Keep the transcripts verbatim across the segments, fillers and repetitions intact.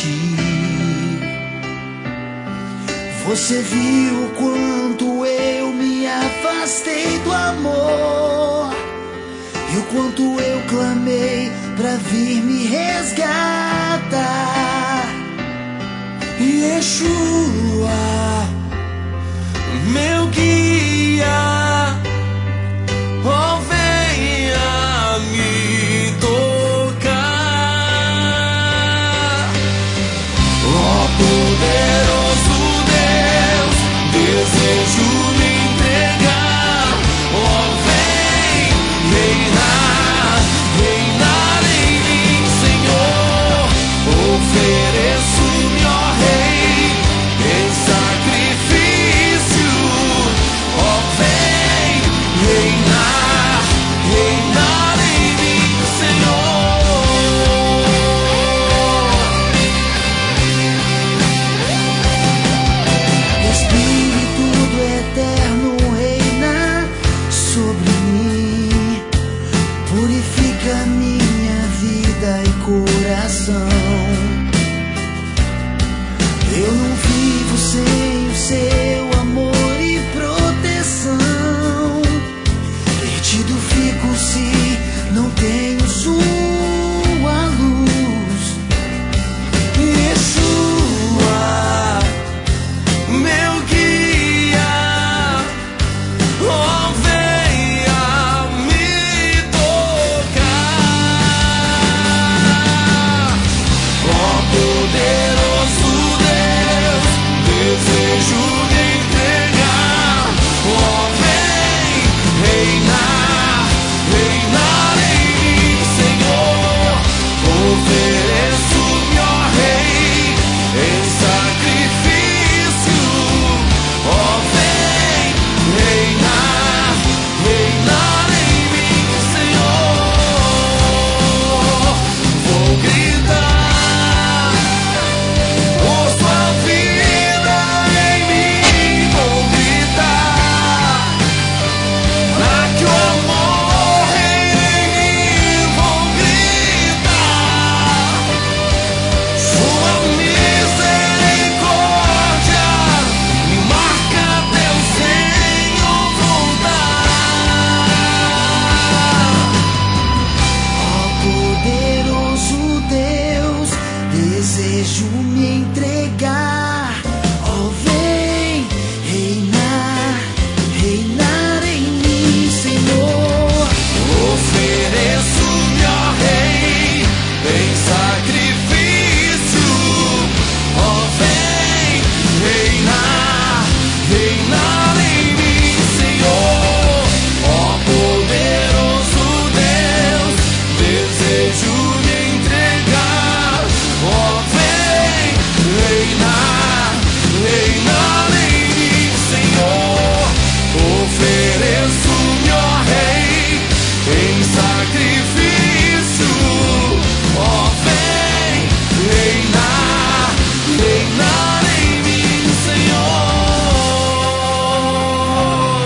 ti. Você viu quanto eu me afastei do amor e o quanto eu clamei pra vir me resgatar. Yeshua, meu guia, oh, venha me tocar. Oh, poderoso Deus, desejo me entregar. Oh, vem reinar, reinar em mim, Senhor. Ofereço-me, ó Rei, em sacrifício. Oh, vem reinar, reinar em mim, Senhor. Espírito do Eterno reina sobre mim, purifica minha vida e coração. Eu não vivo sem o seu amor e proteção. Perdido fico se não tenho sua luz. Yeshua, meu guia, oh, venha me tocar. Oh, poderoso Deus, desejo me entregar. Oh, vem reinar, reinar em mim, Senhor. Ofereço-me, ó Rei, em sacrifício. Oh, vem reinar, reinar em mim, Senhor. Vou gritar por sua vida em mim, vou gritar pra que o amor reine em mim, vou gritar sua misericórdia me marca, Deus, tenho vontade. Ó poderoso Deus, desejo me entregar. Ó, vem reinar, reinar em mim, Senhor. Ofereço-me, ó Rei, em sacrifício. Ó, vem reinar, reinar em mim, Senhor. Ó, poderoso Deus, desejo me entregar. Ó, vem reinar, reinar em mim, Senhor. Ofereço-me, ó Rei, em sacrifício. Ó, vem reinar, reinar em mim, Senhor.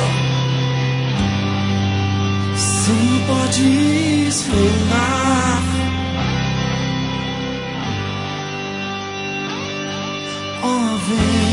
Sim, podes reinar. Ó, vem.